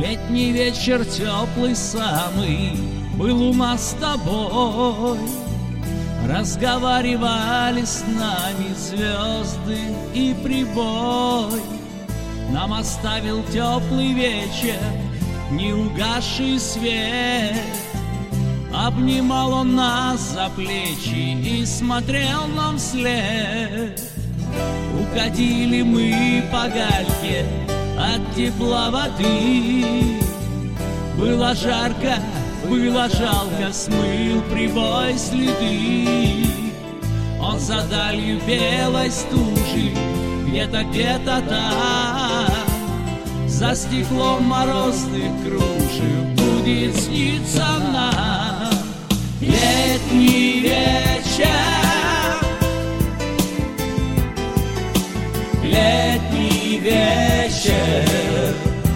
Летний вечер теплый самый был у нас с тобой. Разговаривали с нами звезды и прибой. Нам оставил теплый вечер неугасший свет. Обнимал он нас за плечи и смотрел нам вслед. Уходили мы по гальке от тепла воды. Было жарко, было жалко, смыл прибой следы. Он за далью белой стужи, где-то там, за стеклом морозных кружев будет сниться нам. Летний вечер, летний вечер,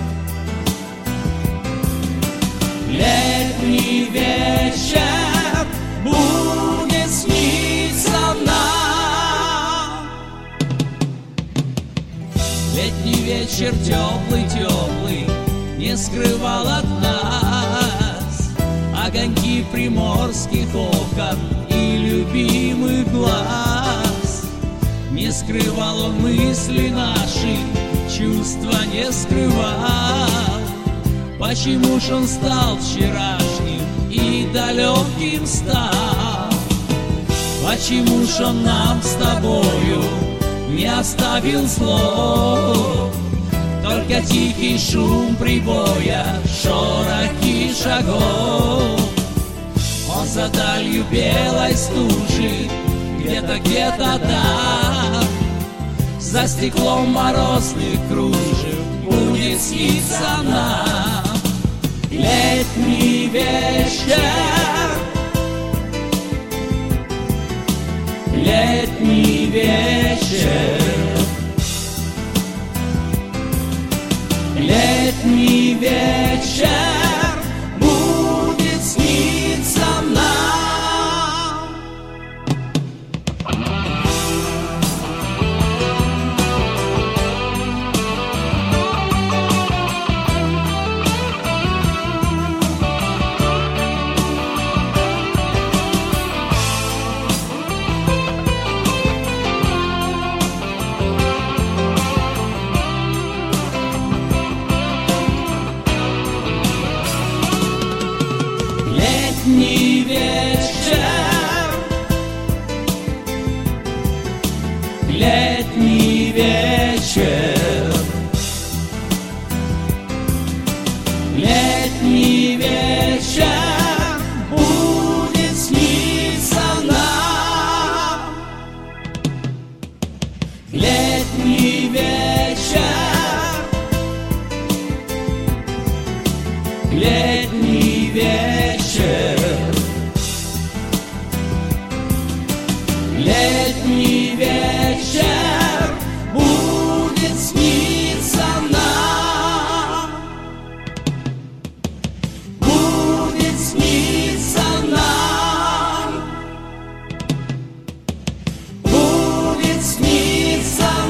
летний вечер будет сниться нам. Летний вечер теплый-теплый не скрывал от нас огоньки приморских окон и любимых глаз. Не скрывал он мысли наши, чувства не скрывал. Почему ж он стал вчерашним и далеким стал? Почему ж он нам с тобою не оставил зло? Только тихий шум прибоя, шорохи шагов. Он за далью белой стужи, где-то там, за стеклом морозных кружев будет сниться нам. Летний вечер, летний вечер, летний вечер будет сниться нам. Летний вечер, летний вечер, летний вечер будет сниться нам. Летний вечер, летний вечер, летний вечер будет сниться нам. Будет сниться нам. Будет сниться нам.